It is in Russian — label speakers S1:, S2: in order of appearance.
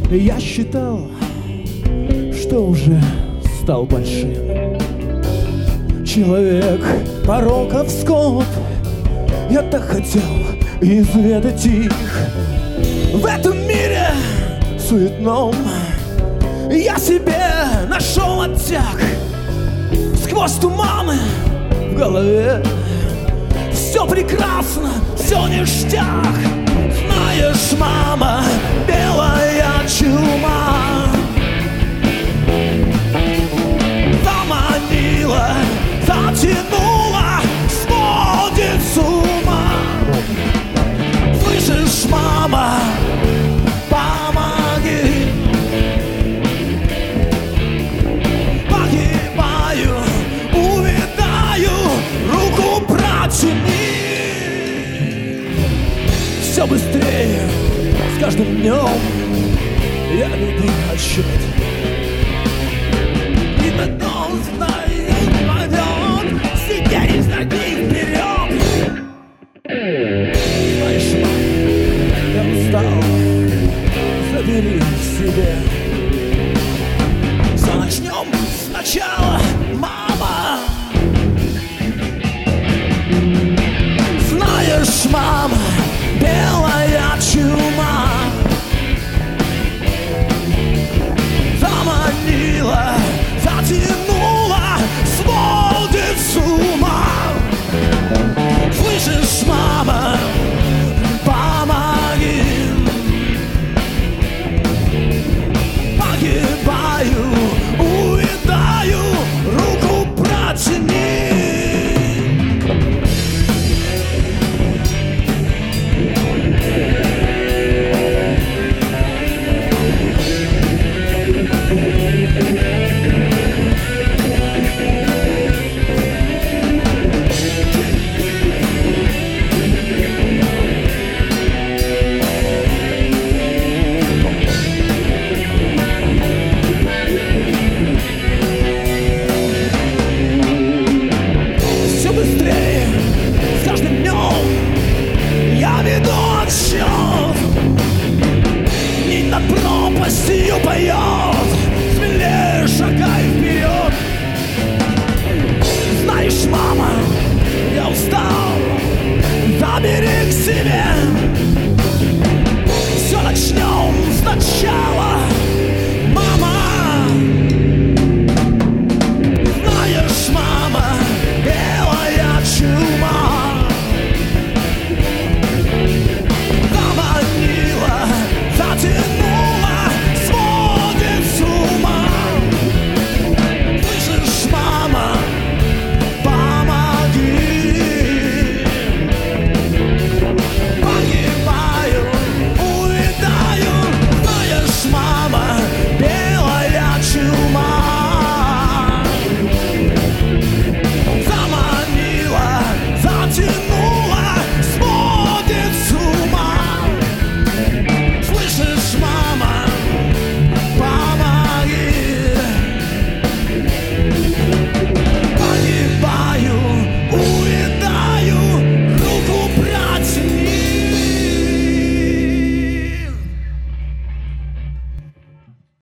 S1: Я считал, что уже стал большим. Человек пороков скоп, я так хотел изведать их. В этом мире суетном я себе нашел оттяг. Сквозь туманы в голове все прекрасно, все ништяк. Знаешь, мама, белая чума заманила, затянула, сводит с ума. Слышишь, мама, помоги, погибаю, увядаю, руку протяни. Все быстрее, с каждым днем я веду отсчет.